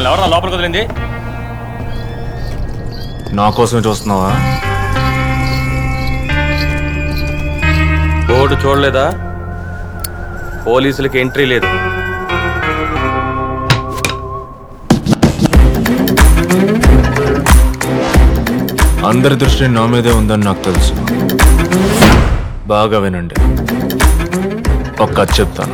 మిమ్మల్ని ఎవరన్నా లోపలికి వదిలింది? నా కోసమే చూస్తున్నావా? బోర్డు చూడలేదా? పోలీసులకి ఎంట్రీ లేదు. అందరి దృష్టి నా మీదే ఉందని నాకు తెలుసు. బాగా వినండి, ఒక్క కథ చెప్తాను.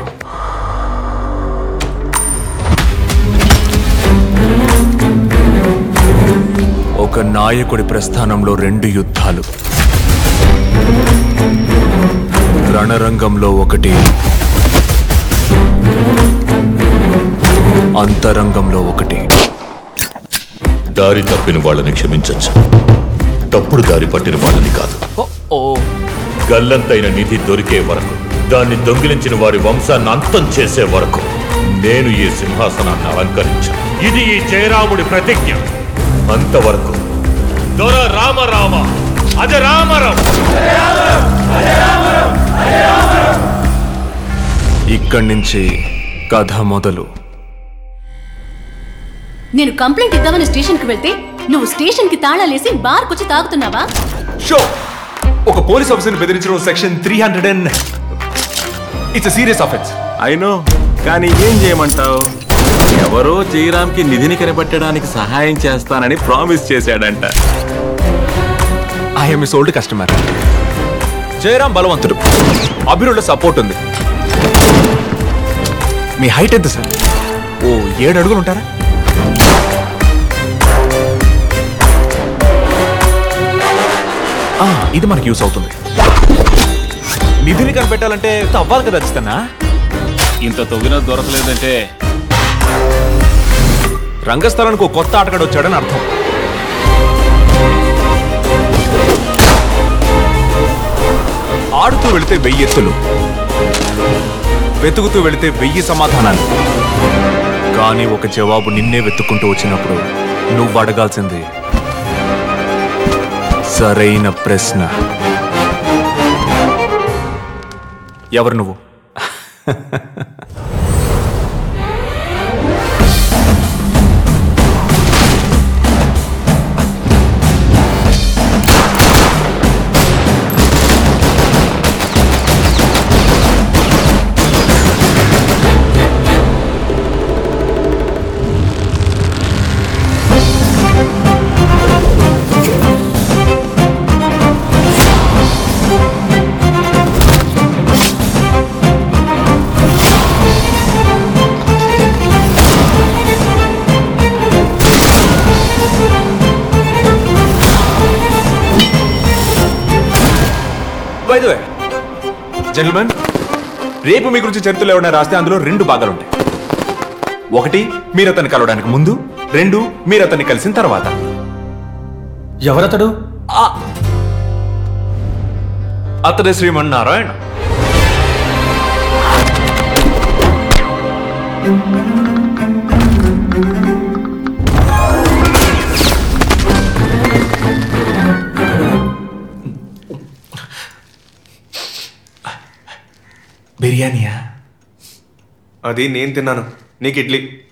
ఒక నాయకుడి ప్రస్థానంలో 2 యుద్ధాలు. రణరంగంలో ఒకటి, అంతరంగంలో ఒకటి. దారి తప్పిన వాళ్ళని క్షమించచ్చు, తప్పుడు దారి పట్టిన వాళ్ళని కాదు. గల్లంతైన నిధి దొరికే వరకు, దాన్ని దొంగిలించిన వారి వంశాన్ని అంతం చేసే వరకు నేను ఈ సింహాసనాన్ని అలంకరించాను. ఇది ఈ జయరాముడి ప్రతిజ్ఞ. అంతవరకు దొర రామరామ అజరామరం. ఇక్కడి నుంచి కథ మొదలు. నేను కంప్లైంట్ ఇద్దామని స్టేషన్కి వెళ్తే నువ్వు స్టేషన్కి తాళాలేసి బార్కొచ్చి తాగుతున్నావా? షో ఒక పోలీస్ ఆఫీసర్ని బెదిరించడం సెక్షన్ 300. It's serious offence. అయినో, కానీ ఏం చేయమంటావు? ఎవరో జయరామ్కి నిధిని కనిపెట్టడానికి సహాయం చేస్తానని ప్రామిస్ చేశాడంట. I'm a sold customer. Jayaram బలవంతుడు, అభిరుల సపోర్ట్ ఉంది. మీ హైట్ ఎంత సార్? ఓ 7 అడుగులు ఉంటారా? ఇది మనకి యూస్ అవుతుంది. నిధిని కనిపెట్టాలంటే అవ్వాలి కదా రచితన్నా. ఇంత తొగిన దొరకలేదంటే రంగస్థలానికి ఒక కొత్త ఆటగాడు వచ్చాడని అర్థం. ఆడుతూ వెళితే 1000 ఎత్తులు, వెతుకుతూ వెళితే 1000 సమాధానాలు. కానీ ఒక జవాబు నిన్నే వెతుక్కుంటూ వచ్చినప్పుడు నువ్వు అడగాల్సింది సరైన ప్రశ్న. ఎవరు నువ్వు? జెంటిల్మెన్, రేపు మీ గురించి చరిత్రలో ఏమైనా రాస్తే అందులో 2 భాగాలు ఉంటాయి. 1 మీరు అతన్ని కలవడానికి ముందు, 2 మీరు అతన్ని కలిసిన తర్వాత. ఎవరతడు? అతడే శ్రీమన్నారాయణ. బిర్యానీయా? అది నేను తిన్నాను, నీకు ఇడ్లీ.